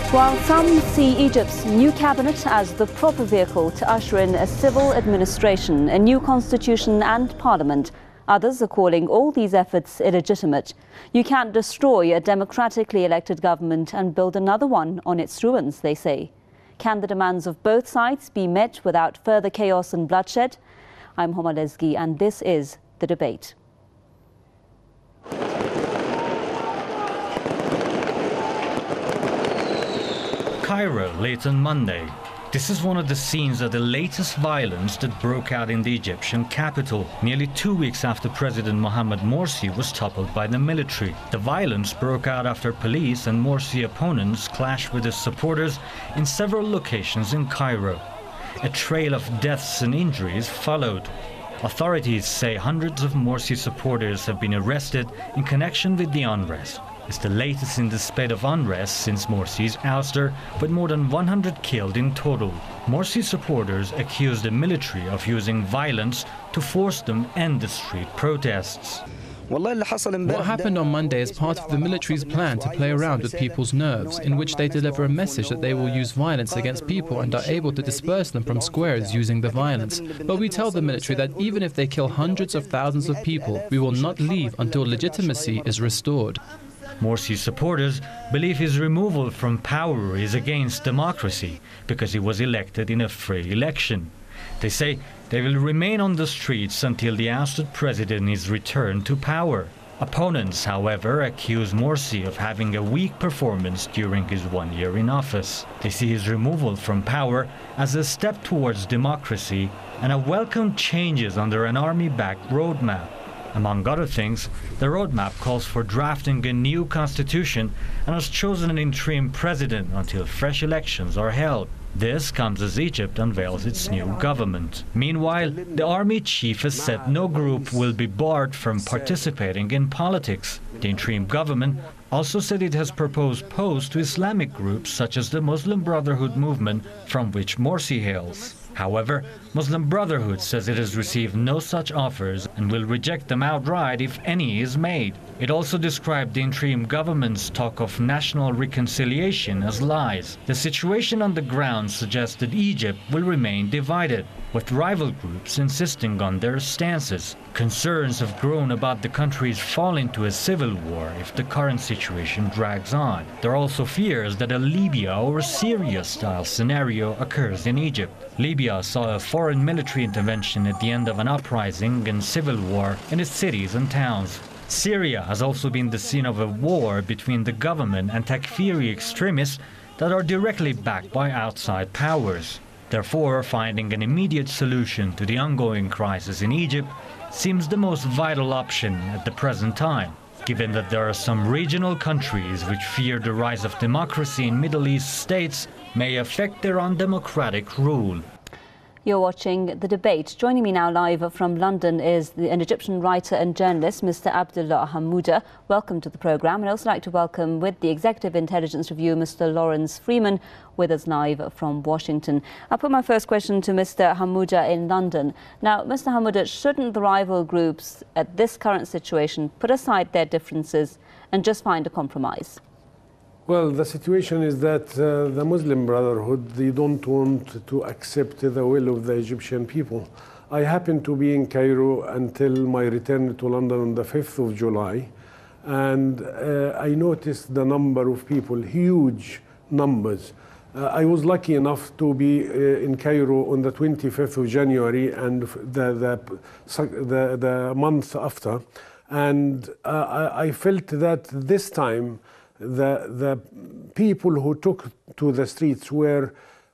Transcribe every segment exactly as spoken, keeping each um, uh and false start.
While some see Egypt's new cabinet as the proper vehicle to usher in a civil administration, a new constitution and parliament, others are calling all these efforts illegitimate. You can't destroy a democratically elected government and build another one on its ruins, they say. Can the demands of both sides be met without further chaos and bloodshed? I'm Homa Lesgi, and this is The Debate. Cairo, late on Monday. This is one of the scenes of the latest violence that broke out in the Egyptian capital, nearly two weeks after President Mohamed Morsi was toppled by the military. The violence broke out after police and Morsi opponents clashed with his supporters in several locations in Cairo. A trail of deaths and injuries followed. Authorities say hundreds of Morsi supporters have been arrested in connection with the unrest. It's the latest in the spate of unrest since Morsi's ouster, with more than one hundred killed in total. Morsi supporters accuse the military of using violence to force them to end the street protests. What happened on Monday is part of the military's plan to play around with people's nerves, in which they deliver a message that they will use violence against people and are able to disperse them from squares using the violence. But we tell the military that even if they kill hundreds of thousands of people, we will not leave until legitimacy is restored. Morsi's supporters believe his removal from power is against democracy because he was elected in a free election. They say they will remain on the streets until the ousted president is returned to power. Opponents, however, accuse Morsi of having a weak performance during his one year in office. They see his removal from power as a step towards democracy and a welcome changes under an army-backed roadmap. Among other things, the roadmap calls for drafting a new constitution and has chosen an interim president until fresh elections are held. This comes as Egypt unveils its new government. Meanwhile, the army chief has said no group will be barred from participating in politics. The interim government also said it has proposed posts to Islamic groups such as the Muslim Brotherhood movement, from which Morsi hails. However, Muslim Brotherhood says it has received no such offers and will reject them outright if any is made. It also described the interim government's talk of national reconciliation as lies. The situation on the ground suggests that Egypt will remain divided, with rival groups insisting on their stances. Concerns have grown about the country's fall into a civil war if the current situation drags on. There are also fears that a Libya or Syria-style scenario occurs in Egypt. Libya saw a foreign military intervention at the end of an uprising and civil war in its cities and towns. Syria has also been the scene of a war between the government and Takfiri extremists that are directly backed by outside powers. Therefore, finding an immediate solution to the ongoing crisis in Egypt seems the most vital option at the present time, given that there are some regional countries which fear the rise of democracy in Middle East states may affect their undemocratic rule. You're watching The Debate. Joining me now live from London is the, an Egyptian writer and journalist, Mister Abdullah Hamouda. Welcome to the programme. I'd also like to welcome with the Executive Intelligence Review, Mister Lawrence Freeman, with us live from Washington. I'll put my first question to Mister Hamouda in London. Now, Mister Hamouda, shouldn't the rival groups at this current situation put aside their differences and just find a compromise? Well, the situation is that uh, the Muslim Brotherhood, they don't want to accept the will of the Egyptian people. I happened to be in Cairo until my return to London on the fifth of July, and uh, I noticed the number of people, huge numbers. Uh, I was lucky enough to be uh, in Cairo on the twenty-fifth of January and the, the, the, the month after, and uh, I, I felt that this time The, the people who took to the streets were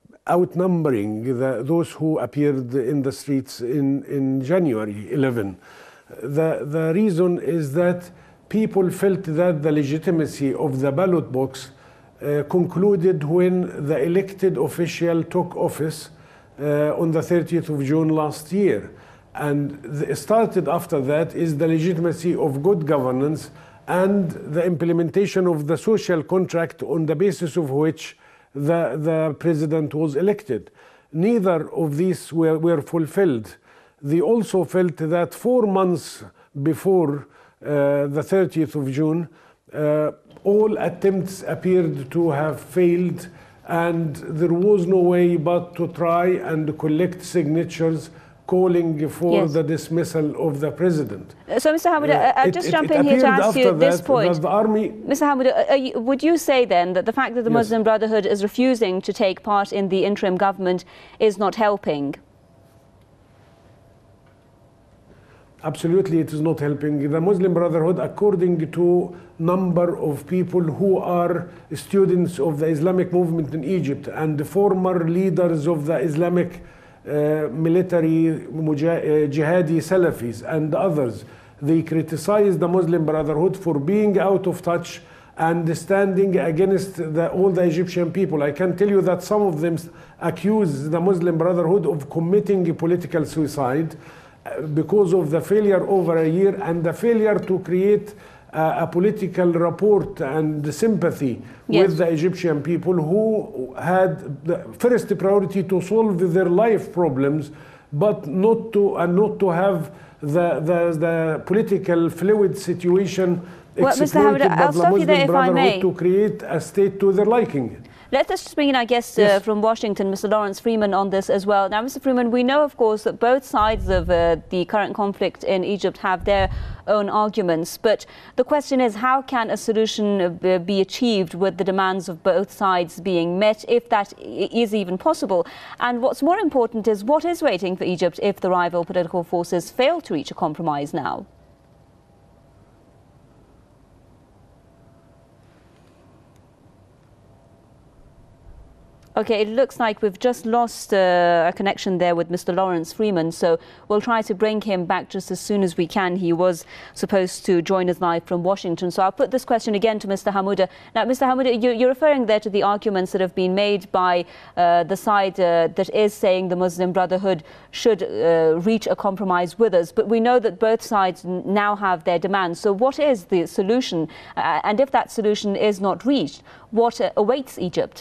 outnumbering the, those who appeared in the streets in, in January eleventh. The, the reason is that people felt that the legitimacy of the ballot box uh, concluded when the elected official took office uh, on the thirtieth of June last year. And the, started after that is the legitimacy of good governance and the implementation of the social contract on the basis of which the, the president was elected. Neither of these were, were fulfilled. They also felt that four months before uh, the thirtieth of June, uh, all attempts appeared to have failed, and there was no way but to try and collect signatures calling for yes. the dismissal of the president. So, Mister Hamouda, uh, I'll just it, jump it in here to ask you at this point. The army Mister Hamouda, uh, would you say then that the fact that the yes. Muslim Brotherhood is refusing to take part in the interim government is not helping? Absolutely, it is not helping. The Muslim Brotherhood, according to number of people who are students of the Islamic movement in Egypt and former leaders of the Islamic uh, military uh, jihadi Salafis and others, they criticize the Muslim Brotherhood for being out of touch and standing against the, all the Egyptian people. I can tell you that some of them accuse the Muslim Brotherhood of committing political suicide because of the failure over a year and the failure to create uh, a political rapport and sympathy yes. with the Egyptian people who had the first priority to solve their life problems, but not to and not to have the the, the political fluid situation well, exploited by the Muslim Brotherhood to create a state to their liking. Let us just bring in our guest uh, yes. from Washington, Mister Lawrence Freeman, on this as well. Now, Mister Freeman, we know, of course, that both sides of uh, the current conflict in Egypt have their own arguments. But the question is, how can a solution be achieved with the demands of both sides being met, if that is even possible? And what's more important is, what is waiting for Egypt if the rival political forces fail to reach a compromise now? Okay, it looks like we've just lost uh, a connection there with Mister Lawrence Freeman, so we'll try to bring him back just as soon as we can. He was supposed to join us live from Washington. So I'll put this question again to Mister Hamouda. Now, Mister Hamouda, you, you're referring there to the arguments that have been made by uh, the side uh, that is saying the Muslim Brotherhood should uh, reach a compromise with us. But we know that both sides now have their demands. So what is the solution? Uh, and if that solution is not reached, what uh, awaits Egypt?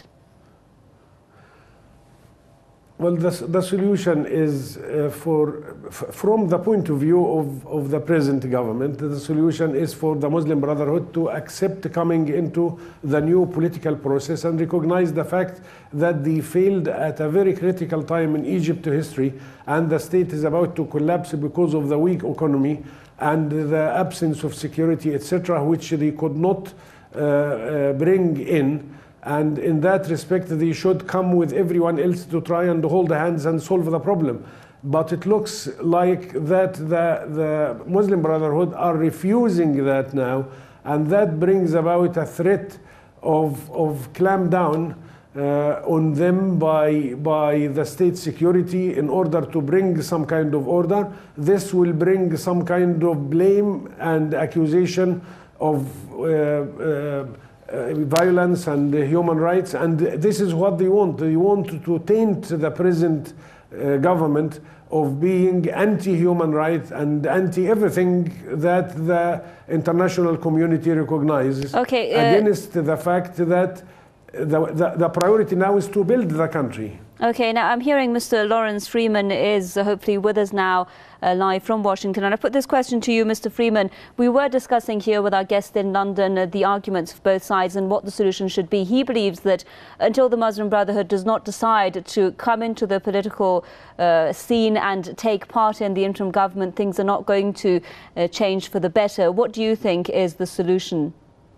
Well, the, the solution is, uh, for, f from the point of view of, of the present government, the solution is for the Muslim Brotherhood to accept coming into the new political process and recognize the fact that they failed at a very critical time in Egypt history, and the state is about to collapse because of the weak economy and the absence of security, et cetera, which they could not uh, uh, bring in. And in that respect, they should come with everyone else to try and hold hands and solve the problem. But it looks like that the, the Muslim Brotherhood are refusing that now, and that brings about a threat of, of clamp down uh, on them by, by the state security in order to bring some kind of order. This will bring some kind of blame and accusation of uh, uh, Uh, violence and uh, human rights, and this is what they want. They want to taint the present uh, government of being anti-human rights and anti-everything that the international community recognizes, okay, uh, against the fact that the, the, the priority now is to build the country. Okay, now I'm hearing Mister Lawrence Freeman is uh, hopefully with us now uh, live from Washington. And I put this question to you, Mister Freeman. We were discussing here with our guest in London uh, the arguments of both sides and what the solution should be. He believes that until the Muslim Brotherhood does not decide to come into the political uh, scene and take part in the interim government, things are not going to uh, change for the better. What do you think is the solution?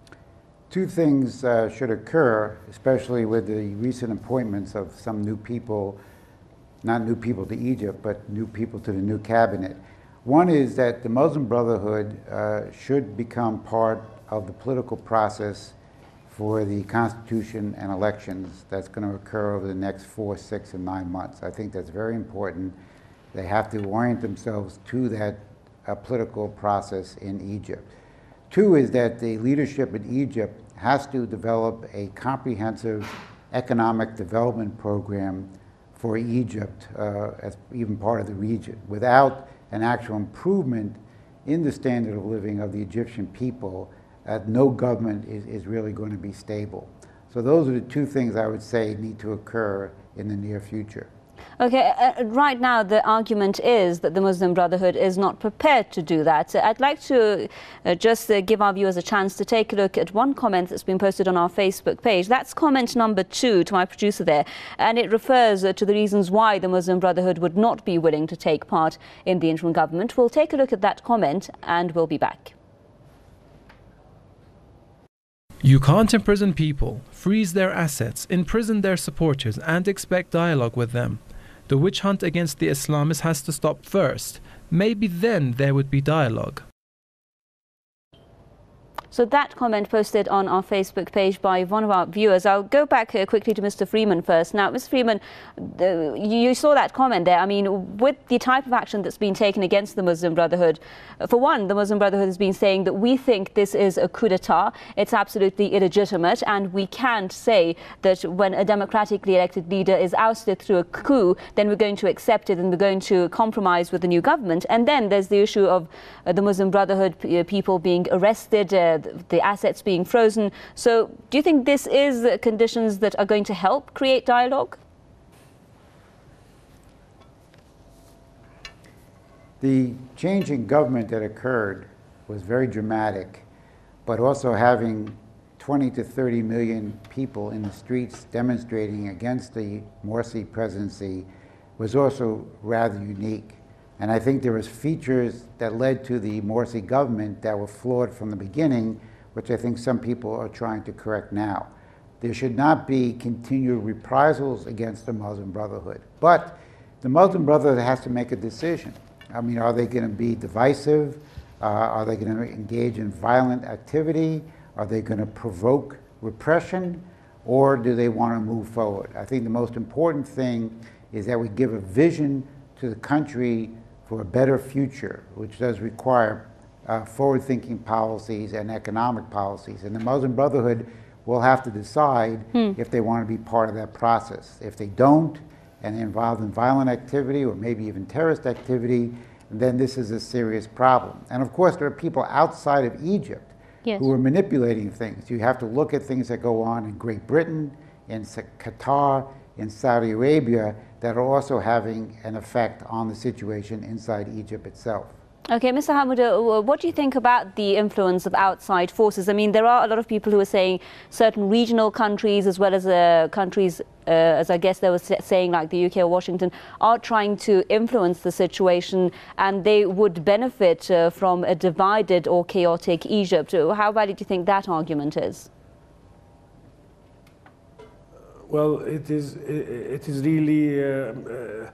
Two things uh, should occur, especially with the recent appointments of some new people, not new people to Egypt, but new people to the new cabinet. One is that the Muslim Brotherhood uh, should become part of the political process for the constitution and elections that's going to occur over the next four, six, and nine months. I think that's very important. They have to orient themselves to that uh, political process in Egypt. Two is that the leadership in Egypt has to develop a comprehensive economic development program for Egypt uh, as even part of the region. Without an actual improvement in the standard of living of the Egyptian people, uh, no government is, is really going to be stable. So those are the two things I would say need to occur in the near future. Okay, uh, right now the argument is that the Muslim Brotherhood is not prepared to do that. Uh, I'd like to uh, just uh, give our viewers a chance to take a look at one comment that's been posted on our Facebook page. That's comment number two to my producer there, and it refers uh, to the reasons why the Muslim Brotherhood would not be willing to take part in the interim government. We'll take a look at that comment and we'll be back. You can't imprison people, freeze their assets, imprison their supporters and expect dialogue with them. The witch hunt against the Islamists has to stop first. Maybe then there would be dialogue. So that comment posted on our Facebook page by one of our viewers. I'll go back uh, quickly to Mister Freeman first. Now, Mister Freeman, uh, you saw that comment there. I mean, with the type of action that's been taken against the Muslim Brotherhood, uh, for one, the Muslim Brotherhood has been saying that we think this is a coup d'etat. It's absolutely illegitimate, and we can't say that when a democratically elected leader is ousted through a coup, then we're going to accept it and we're going to compromise with the new government. And then there's the issue of uh, the Muslim Brotherhood uh, people being arrested, uh, the assets being frozen. So do you think this is conditions that are going to help create dialogue? The change in government that occurred was very dramatic, but also having twenty to thirty million people in the streets demonstrating against the Morsi presidency was also rather unique. And I think there was features that led to the Morsi government that were flawed from the beginning, which I think some people are trying to correct now. There should not be continued reprisals against the Muslim Brotherhood. But the Muslim Brotherhood has to make a decision. I mean, are they going to be divisive? Uh, are they going to engage in violent activity? Are they going to provoke repression? Or do they want to move forward? I think the most important thing is that we give a vision to the country for a better future, which does require uh, forward-thinking policies and economic policies. And the Muslim Brotherhood will have to decide hmm. if they want to be part of that process. If they don't, and they're involved in violent activity or maybe even terrorist activity, then this is a serious problem. And of course, there are people outside of Egypt yes. who are manipulating things. You have to look at things that go on in Great Britain, in Qatar, in Saudi Arabia, that are also having an effect on the situation inside Egypt itself. Okay, Mister Hamouda, what do you think about the influence of outside forces? I mean, there are a lot of people who are saying certain regional countries, as well as uh, countries, uh, as I guess they were saying, like the U K or Washington, are trying to influence the situation, and they would benefit uh, from a divided or chaotic Egypt. How valid do you think that argument is? Well, it is, it is really uh, uh,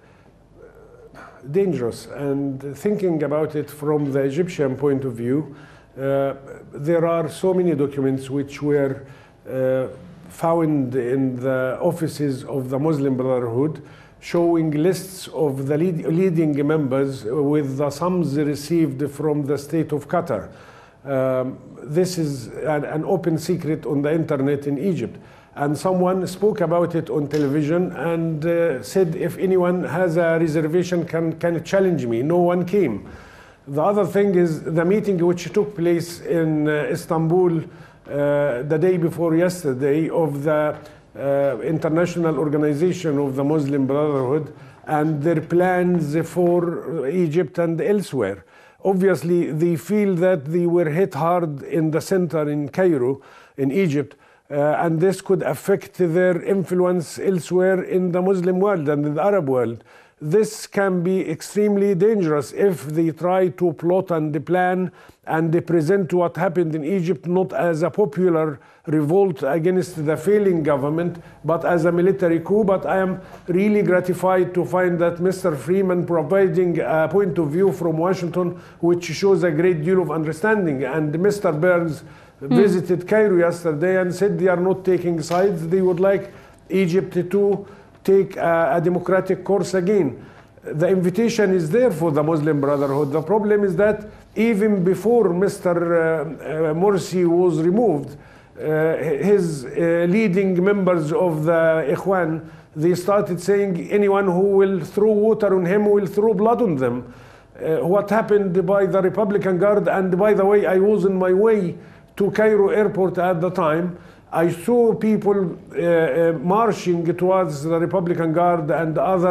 dangerous. And thinking about it from the Egyptian point of view, uh, there are so many documents which were uh, found in the offices of the Muslim Brotherhood showing lists of the lead, leading members with the sums received from the state of Qatar. Um, this is an, an open secret on the internet in Egypt. And someone spoke about it on television and uh, said, if anyone has a reservation, can, can challenge me. No one came. The other thing is the meeting which took place in uh, Istanbul uh, the day before yesterday of the uh, International Organization of the Muslim Brotherhood and their plans for Egypt and elsewhere. Obviously, they feel that they were hit hard in the center in Cairo, in Egypt, Uh, and this could affect their influence elsewhere in the Muslim world and in the Arab world. This can be extremely dangerous if they try to plot and plan and they present what happened in Egypt not as a popular revolt against the failing government, but as a military coup. But I am really gratified to find that Mister Freeman providing a point of view from Washington which shows a great deal of understanding. And Mister Burns visited Cairo yesterday and said they are not taking sides. They would like Egypt to take a, a democratic course again. The invitation is there for the Muslim Brotherhood. The problem is that even before Mister Uh, uh, Morsi was removed, uh, his uh, leading members of the Ikhwan, they started saying anyone who will throw water on him will throw blood on them. Uh, what happened by the Republican Guard, and by the way, I was on my way to Cairo airport at the time, I saw people uh, uh, marching towards the Republican Guard and other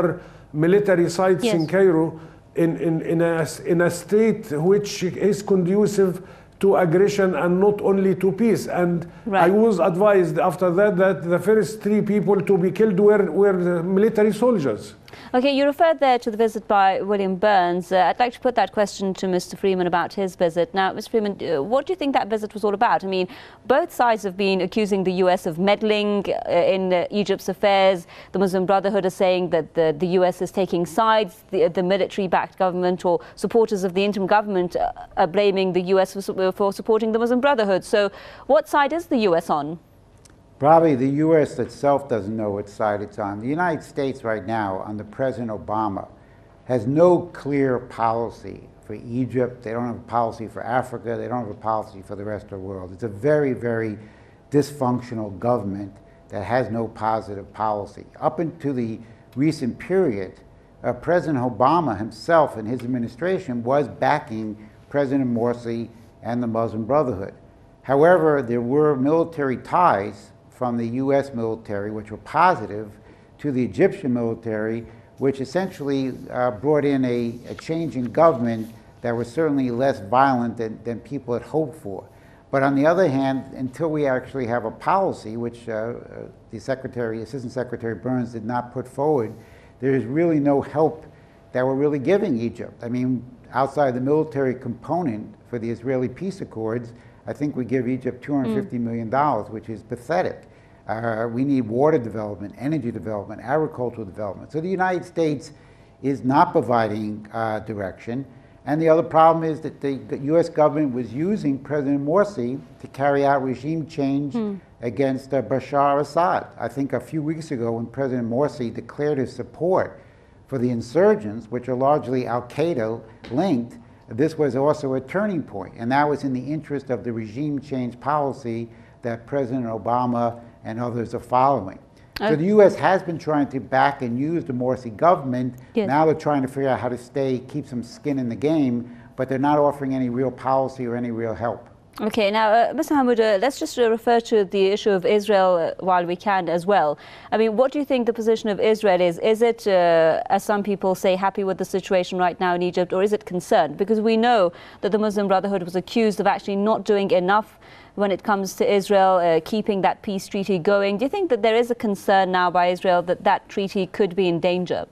military sites yes. in Cairo in, in, in, a, in a state which is conducive to aggression and not only to peace. And right. I was advised after that that the first three people to be killed were, were military soldiers. Okay, you referred there to the visit by William Burns. Uh, I'd like to put that question to Mister Freeman about his visit. Now, Mister Freeman, uh, what do you think that visit was all about? I mean, both sides have been accusing the U S of meddling uh, in uh, Egypt's affairs. The Muslim Brotherhood is saying that the, the U S is taking sides. The, the military-backed government or supporters of the interim government uh, are blaming the U S for, for supporting the Muslim Brotherhood. So what side is the U S on? Probably the U S itself doesn't know which side it's on. The United States right now, under President Obama, has no clear policy for Egypt. They don't have a policy for Africa. They don't have a policy for the rest of the world. It's a very, very dysfunctional government that has no positive policy. Up into the recent period, uh, President Obama himself and his administration was backing President Morsi and the Muslim Brotherhood. However, there were military ties from the U S military, which were positive, to the Egyptian military, which essentially uh, brought in a, a change in government that was certainly less violent than, than people had hoped for. But on the other hand, until we actually have a policy, which uh, uh, the Secretary, Assistant Secretary Burns did not put forward, there is really no help that we're really giving Egypt. I mean, outside the military component for the Israeli peace accords, I think we give Egypt two hundred fifty million dollars, which is pathetic. Uh, we need water development, energy development, agricultural development. So the United States is not providing uh, direction. And the other problem is that the U S government was using President Morsi to carry out regime change hmm. against uh, Bashar Assad. I think a few weeks ago when President Morsi declared his support for the insurgents, which are largely al-Qaeda linked, this was also a turning point. And that was in the interest of the regime change policy that President Obama and others are following. So okay. the U S has been trying to back and use the Morsi government. Yes. Now they're trying to figure out how to stay, keep some skin in the game, but they're not offering any real policy or any real help. Okay, now, uh, Mister Hamouda, let's just uh, refer to the issue of Israel uh, while we can as well. I mean, what do you think the position of Israel is? Is it, uh, as some people say, happy with the situation right now in Egypt, or is it concerned? Because we know that the Muslim Brotherhood was accused of actually not doing enough when it comes to Israel, uh, keeping that peace treaty going. Do you think that there is a concern now by Israel that that treaty could be in danger?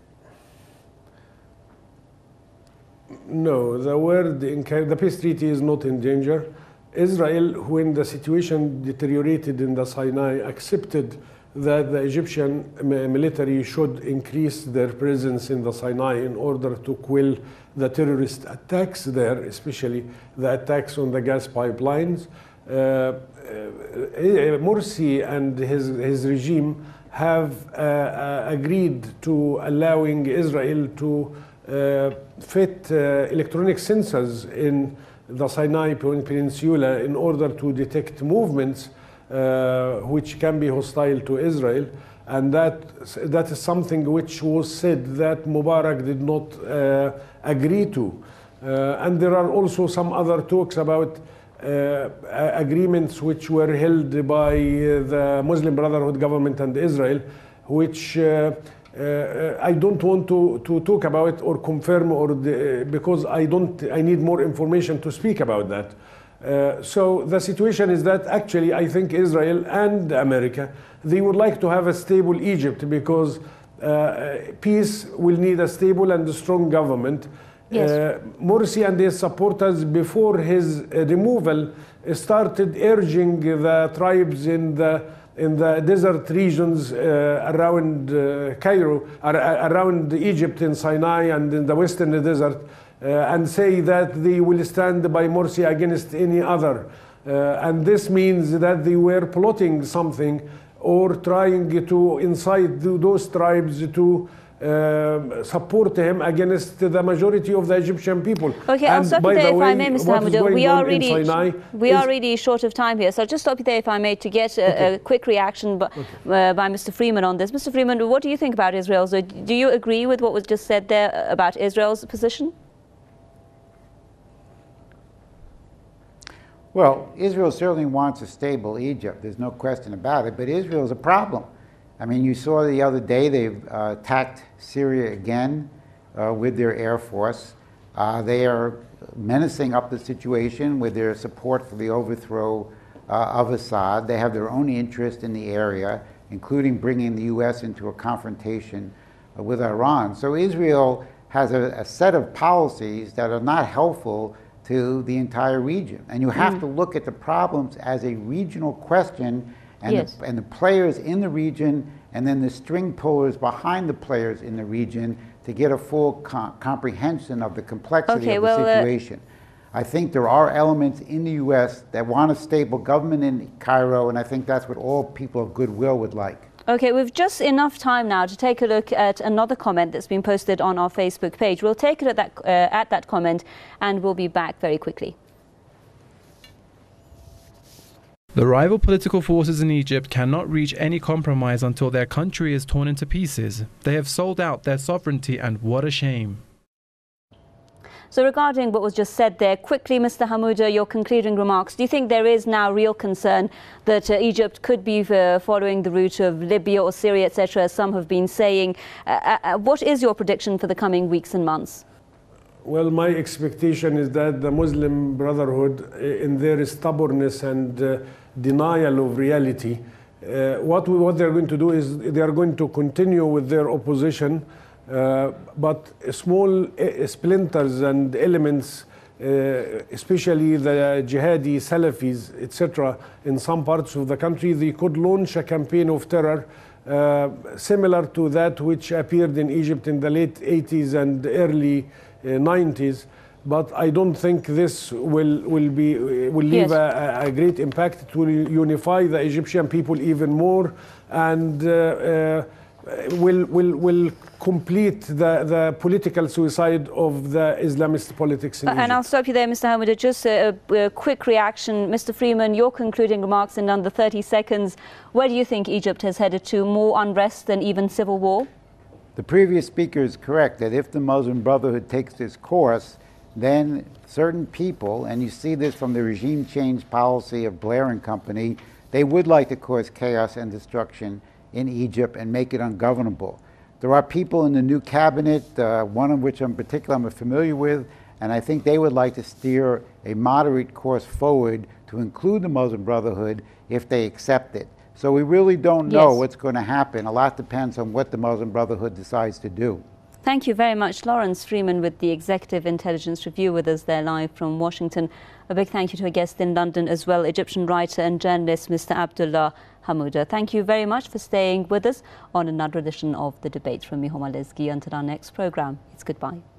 No, the word in the peace treaty is not in danger. Israel, when the situation deteriorated in the Sinai, accepted that the Egyptian military should increase their presence in the Sinai in order to quell the terrorist attacks there, especially the attacks on the gas pipelines. Uh, uh, Morsi and his, his regime have uh, uh, agreed to allowing Israel to uh, fit uh, electronic sensors in the Sinai Peninsula in order to detect movements uh, which can be hostile to Israel. And that, that is something which was said that Mubarak did not uh, agree to. Uh, and there are also some other talks about uh, agreements which were held by the Muslim Brotherhood government and Israel, which uh, Uh, I don't want to, to talk about or confirm or the, because I don't I need more information to speak about that. Uh, so the situation is that actually I think Israel and America, they would like to have a stable Egypt because uh, peace will need a stable and a strong government. Yes. Uh, Morsi and his supporters before his uh, removal started urging the tribes in the in the desert regions uh, around uh, Cairo, ar around Egypt in Sinai and in the western desert, uh, and say that they will stand by Morsi against any other. Uh, and this means that they were plotting something or trying to incite those tribes to Uh, support him against the majority of the Egyptian people. Okay, and I'll stop you there if I may, Mister Hamouda. We are really Sinai we are really short of time here, so I'll just stop you there if I may to get a, okay. a quick reaction by, okay. uh, by Mister Freeman on this. Mister Freeman, what do you think about Israel? So do you agree with what was just said there about Israel's position? Well, Israel certainly wants a stable Egypt. There's no question about it. But Israel is a problem. I mean, you saw the other day they've uh, attacked Syria again uh, with their air force. Uh, they are menacing up the situation with their support for the overthrow uh, of Assad. They have their own interest in the area, including bringing the U S into a confrontation uh, with Iran. So Israel has a, a set of policies that are not helpful to the entire region. And you have mm. to look at the problems as a regional question, and, yes. the, and the players in the region, and then the string pullers behind the players in the region to get a full com comprehension of the complexity okay, of the well, situation. Uh, I think there are elements in the U S that want a stable government in Cairo, and I think that's what all people of goodwill would like. Okay, we've just enough time now to take a look at another comment that's been posted on our Facebook page. We'll take it at that, uh, at that comment, and we'll be back very quickly. The rival political forces in Egypt cannot reach any compromise until their country is torn into pieces. They have sold out their sovereignty, and what a shame. So regarding what was just said there, quickly, Mister Hamouda, your concluding remarks. Do you think there is now real concern that uh, Egypt could be uh, following the route of Libya or Syria, et cetera, as some have been saying? Uh, uh, what is your prediction for the coming weeks and months? Well, my expectation is that the Muslim Brotherhood, in their stubbornness and uh, denial of reality, uh, what, we, what they're going to do is they are going to continue with their opposition, uh, but small uh, splinters and elements, uh, especially the jihadi Salafis, et cetera, in some parts of the country, they could launch a campaign of terror uh, similar to that which appeared in Egypt in the late eighties and early Uh, nineties, but I don't think this will will be uh, will leave yes. a, a great impact. It will unify the Egyptian people even more, and uh, uh, will will will complete the the political suicide of the Islamist politics in uh, Egypt. And I'll stop you there, Mister Hamouda. Just a, a quick reaction, Mister Freeman. Your concluding remarks in under thirty seconds. Where do you think Egypt has headed to? More unrest than even civil war? The previous speaker is correct that if the Muslim Brotherhood takes this course, then certain people, and you see this from the regime change policy of Blair and company, they would like to cause chaos and destruction in Egypt and make it ungovernable. There are people in the new cabinet, uh, one of which in particular I'm familiar with, and I think they would like to steer a moderate course forward to include the Muslim Brotherhood if they accept it. So we really don't know yes. what's going to happen. A lot depends on what the Muslim Brotherhood decides to do. Thank you very much. Lawrence Freeman with the Executive Intelligence Review with us there live from Washington. A big thank you to a guest in London as well, Egyptian writer and journalist Mister Abdullah Hamouda. Thank you very much for staying with us on another edition of The Debate. From me, Homa Lezgi. Until our next programme, it's goodbye.